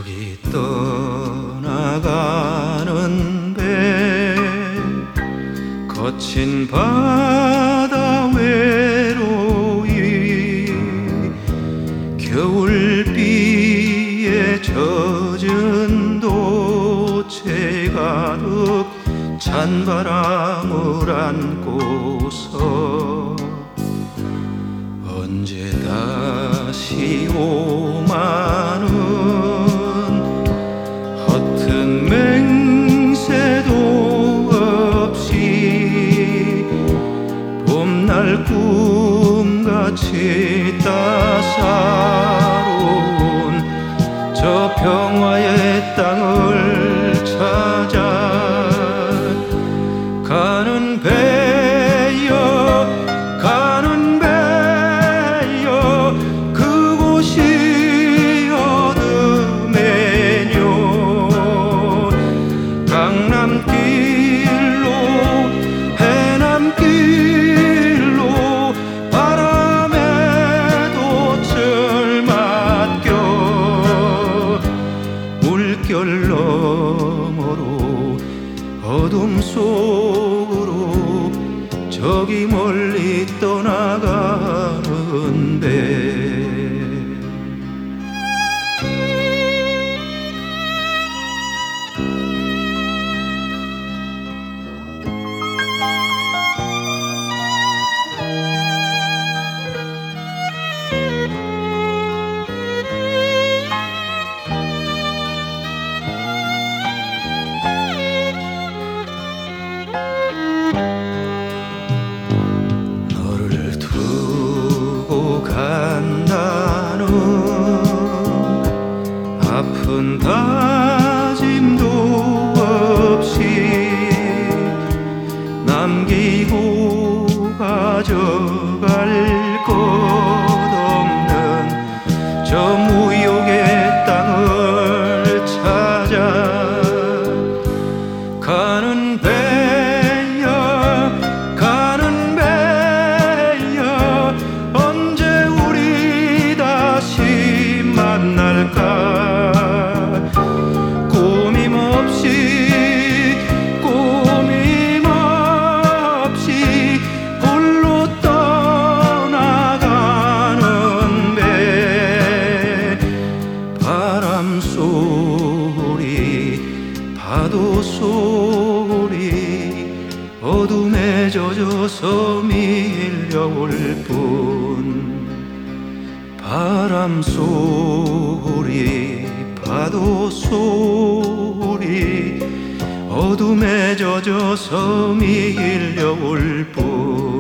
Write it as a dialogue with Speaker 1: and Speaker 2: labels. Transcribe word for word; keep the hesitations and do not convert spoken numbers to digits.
Speaker 1: 저기 떠나가는 배 거친 바다 외로이 겨울비에 젖은 도체 가득 찬바람을 안고서 언제 다시 오마는 허튼 맹세도 없이 봄날 꿈같이 따사로운 저 평화의 땅을 찾아 가는 배여 가는 배여 그곳이 어둠의 녀 강남길로 해남길로 바람에 돛을 맡겨 물결 너머로 어둠 속으로 저기 멀리 떠나가는 배 간다는 아픈 다짐도 없이 남기고 가져갈 것 없는 저 무욕의 땅을 찾아 가는 배야 가는 배야 언제 우리 다시 만날까 꾸밈없이 꾸밈없이 홀로 떠나가는 배 바람 소리 파도 소리 어둠에 젖어서 밀려올 뿐 바람 소리 파도 소리 어둠에 젖어서 밀려올 뿐